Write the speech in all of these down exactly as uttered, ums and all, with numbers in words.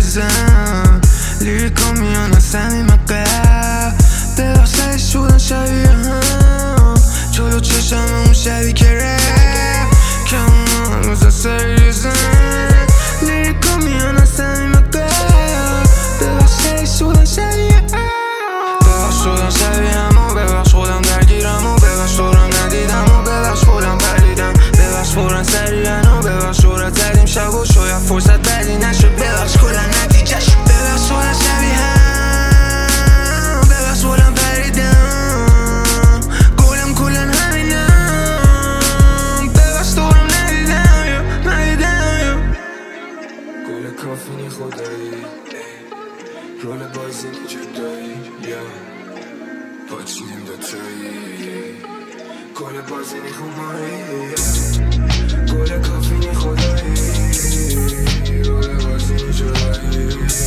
عزیزم لیریکا میان از صمیم قلب ببخش شدن شبیه هم جلو چشم اون شبی که رفت که اون روزا سریزم لیریکا میان از صمیم قلب ببخش شدن شبیه هم ببخش شدن شبیه هم و ببخش خودم درگیرم و ببخش دورم ندیدم و ببخش خودم پریدم ببخش فورا سریعن و ببخش دورت زدیم شب و شاید فرصت بعدی نشد ببخش کلا نتیجه شد ببخش خودم شبیه هم ببخش خودم پریدم گلم کلا همینم ببخش دورم ندیدم یا ندیدم یا گل کافینی خدایی رول بازی جدایی پاچیم دوتایی گل بازی خمایی گل کافینی خدایی رول بازی جدایی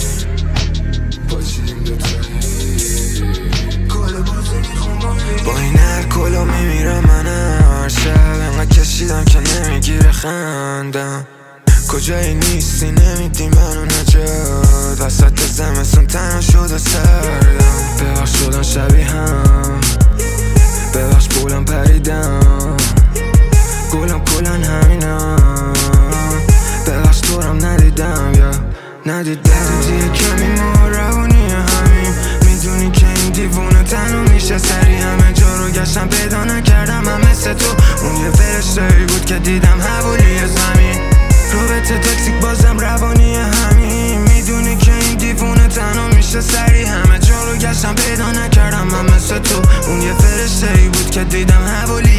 پاچیم دوتایی گل بازی خمایی با این الکلا میمیرم من هر شب انقدر کشیدم که نمیگیره خندم کجایی نیستی نمیدی منو نجات وسط زمستون تنها شده سردم ببخش شدن شبیه هم ببخش بولم پریدم گلم کلن همینم ببخش دورم ندیدم یا ندیدم دیگه کمی ما روانی همیم میدونی که این دیوونه تنها میشه سری همه جا رو گشتم پیدا نکردم من مثل تو اون یه فرشته‌ای بود که دیدم حوالی زمین رابطه تاکسیک بازم روانی همین میدونی که این دیوونه تنها میشه سری همه جا رو گشتم پیدا نکردم من مثل تو اون یه فرشته‌ای بود که دیدم حوالی